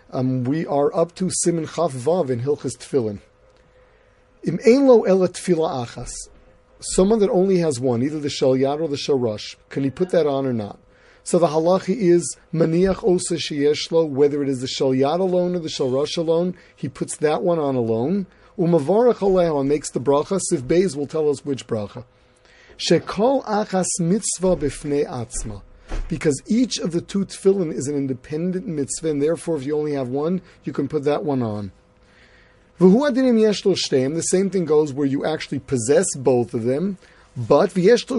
We are up to Siman Chaf Vav in Hilchas Tefillin. Im ein lo ela tefila achas. Someone that only has one, either the shel yad or the shel rosh, can he put that on or not? So the halachi is maniach osa sheyesh lo, whether it is the shel yad alone or the shel rosh alone, he puts that one on alone. Umavarach aleha, and makes the bracha. Sif Beis will tell us which bracha. Shekol achas mitzvah b'fnei atzma. Because each of the two tefillin is an independent mitzvah, and therefore if you only have one, you can put that one on. The same thing goes where you actually possess both of them, but where for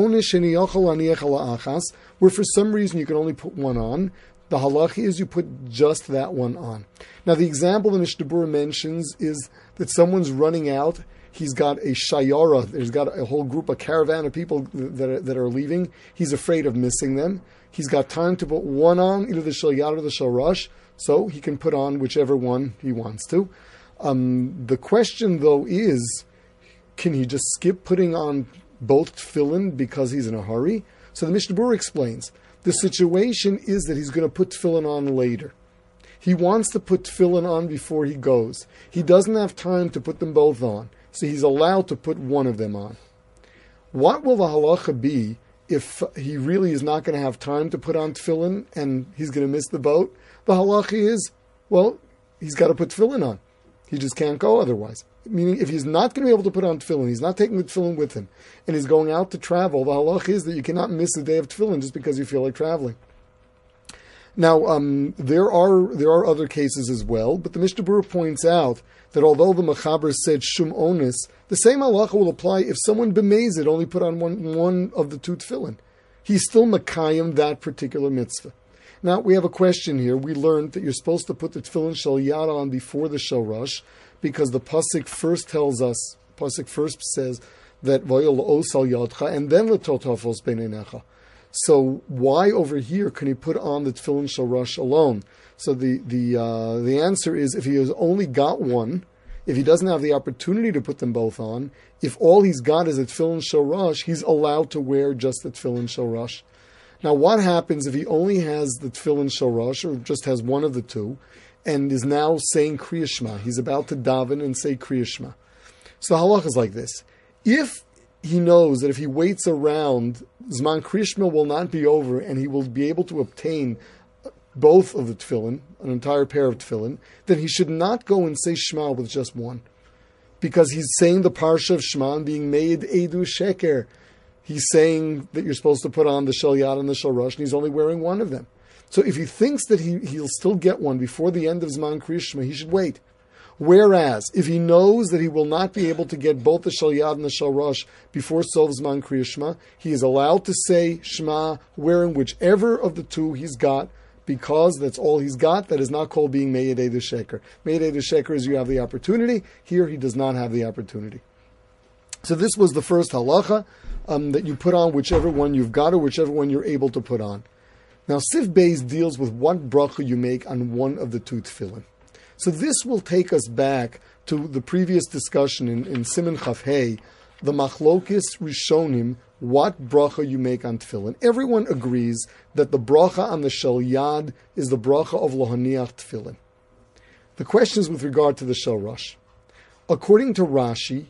some reason you can only put one on. The halacha is you put just that one on. Now the example the Mishnah Berurah mentions is that someone's running out. He's got a shayara. There's got a whole group, a caravan of people that are leaving. He's afraid of missing them. He's got time to put one on, either the shel yad or the shel rosh, so he can put on whichever one he wants to. The question, though, is, can he just skip putting on both tefillin because he's in a hurry? So the Mishnah Berurah explains, the situation is that he's going to put tefillin on later. He wants to put tefillin on before he goes. He doesn't have time to put them both on, so he's allowed to put one of them on. What will the halacha be if he really is not going to have time to put on tefillin and he's going to miss the boat? The halacha is, well, he's got to put tefillin on. He just can't go otherwise. Meaning, if he's not going to be able to put on tefillin, he's not taking the tefillin with him, and he's going out to travel, the halach is that you cannot miss a day of tefillin just because you feel like traveling. Now, there are other cases as well, but the Mishnah Berurah points out that although the Mechaber said shum onis, the same halacha will apply if someone b'mezid only put on one of the two tefillin. He's still makayim that particular mitzvah. Now, we have a question here. We learned that you're supposed to put the tefillin shel yad on before the shel rosh, because the pasuk first says that v'yol osal yadcha, and then l'totafos beinenecha. So why over here can he put on the tefillin shel rosh alone? So the answer is, if he has only got one, if he doesn't have the opportunity to put them both on, if all he's got is a tefillin shel rosh, he's allowed to wear just the tefillin shel rosh. Now, what happens if he only has the tefillin shel rosh, or just has one of the two, and is now saying Kriya Shema? He's about to daven and say Kriya Shema. So the halach is like this. If he knows that if he waits around, Zman Kriya Shema will not be over, and he will be able to obtain both of the tefillin, an entire pair of tefillin, then he should not go and say Shema with just one. Because he's saying the parsha of Shema and being made Eidu Sheker. He's saying that you're supposed to put on the shel yad and the shel rosh, and he's only wearing one of them. So if he thinks that he'll still get one before the end of Zman Kriya Shema, he should wait. Whereas, if he knows that he will not be able to get both the shel yad and the shel rosh before Sof Zman Kriya Shema, he is allowed to say Shema wearing whichever of the two he's got, because that's all he's got. That is not called being Meyed Eidu Sheker. Meyed Eidu Sheker is you have the opportunity. Here he does not have the opportunity. So this was the first halacha, that you put on whichever one you've got or whichever one you're able to put on. Now, Sif Beis deals with what bracha you make on one of the two tefillin. So this will take us back to the previous discussion in Siman Chaf Hey, the Machlokis Rishonim, what bracha you make on tefillin. Everyone agrees that the bracha on the shel yad is the bracha of lohaniach tefillin. The question is with regard to the shel rosh. According to Rashi,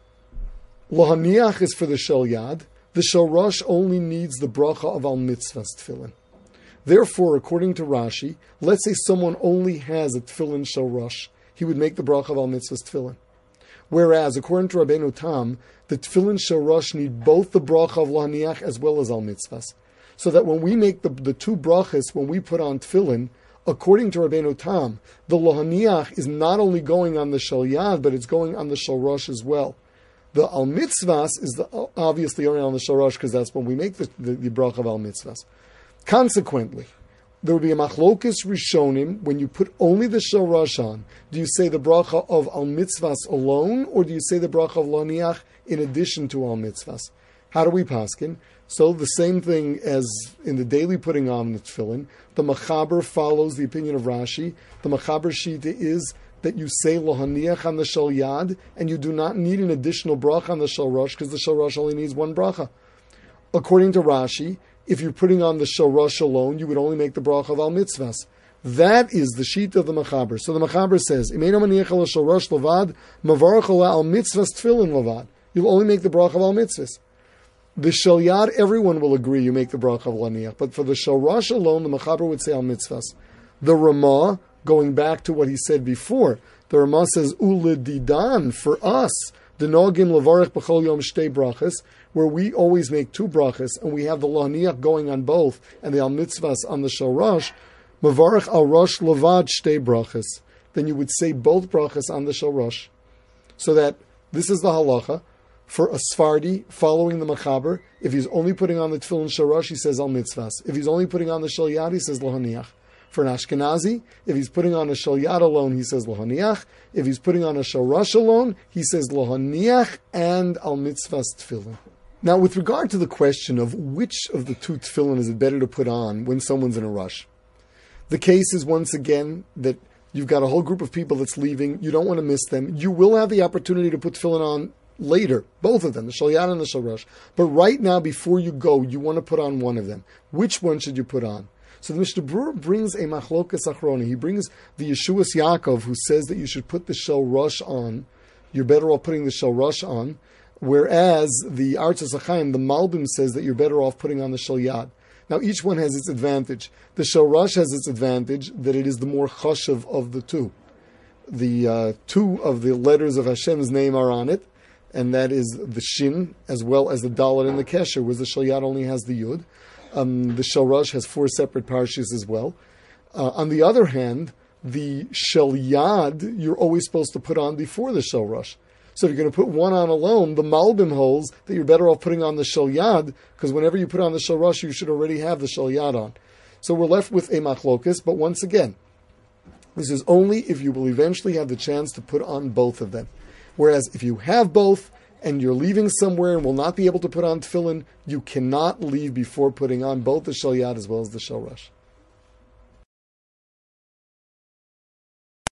lohaniach is for the shel yad. The shel rosh only needs the bracha of al mitzvahs tefillin. Therefore, according to Rashi, let's say someone only has a tefillin shel rosh, he would make the bracha of al mitzvahs tefillin. Whereas, according to Rabbeinu Tam, the tefillin shel rosh need both the bracha of lohaniach as well as al mitzvahs. So that when we make the two brachas, when we put on tefillin, according to Rabbeinu Tam, the lohaniach is not only going on the shel yad, but it's going on the shel rosh as well. The al mitzvahs is obviously only on the shel rosh, because that's when we make the bracha of al mitzvahs. Consequently, there will be a machlokis rishonim when you put only the shel rosh on. Do you say the bracha of al mitzvahs alone, or do you say the bracha of lohaniach in addition to al mitzvahs? How do we paskin? So the same thing as in the daily putting on the tefillin, the Mechaber follows the opinion of Rashi. The Mechaber shita is that you say lohaniach on the shel yad, and you do not need an additional bracha on the shel rosh, because the shel rosh only needs one bracha. According to Rashi, if you're putting on the shel rosh alone, you would only make the bracha of al mitzvahs. That is the sheet of the Mechaber. So the Mechaber says, you'll only make the bracha of al mitzvahs. The Shalyad, everyone will agree you make the bracha of laniach. But for the Shorosh alone, the Mechaber would say al mitzvahs. The Ramah, going back to what he said before, the Ramah says, Uledidan, for us, Denogim levarich b'chol yom shtei brachas, where we always make two brachas, and we have the laniach going on both, and the al mitzvahs on the Shorosh, Mavarich al rosh levad shtei brachas. Then you would say both brachas on the Shorosh. So that this is the halacha. For a Sfardi, following the Mechaber, if he's only putting on the Tefillin Shorosh, he says al mitzvahs. If he's only putting on the Shalyad, he says lohaniach. For an Ashkenazi, if he's putting on a Shalyad alone, he says lohaniach. If he's putting on a Shorosh alone, he says lohaniach and al mitzvahs tefillin. Now, with regard to the question of which of the two tefillin is it better to put on when someone's in a rush, the case is once again that you've got a whole group of people that's leaving. You don't want to miss them. You will have the opportunity to put tefillin on later, both of them, the Shalyad and the Shorosh. But right now, before you go, you want to put on one of them. Which one should you put on? So the Mishnah Berurah brings a machlokas achrona. He brings the Yeshuas Yaakov, who says that you should put the Shorosh on. You're better off putting the Shorosh on. Whereas the Artzos HaChaim, the Malbim, says that you're better off putting on the Shalyad. Now, each one has its advantage. The Shorosh has its advantage that it is the more chashav of the two. The two of the letters of Hashem's name are on it, and that is the Shin, as well as the Dalet and the Kesher, whereas the Shalyad only has the Yud. The Shorosh has 4 separate parshas as well. On the other hand, the Shalyad, you're always supposed to put on before the Shorosh. So if you're going to put one on alone, the Malbim holds that you're better off putting on the Shalyad, because whenever you put on the Shorosh, you should already have the Shalyad on. So we're left with a machlokas, but once again, this is only if you will eventually have the chance to put on both of them. Whereas if you have both, and you're leaving somewhere and will not be able to put on tefillin, you cannot leave before putting on both the Shalyad as well as the Shorosh.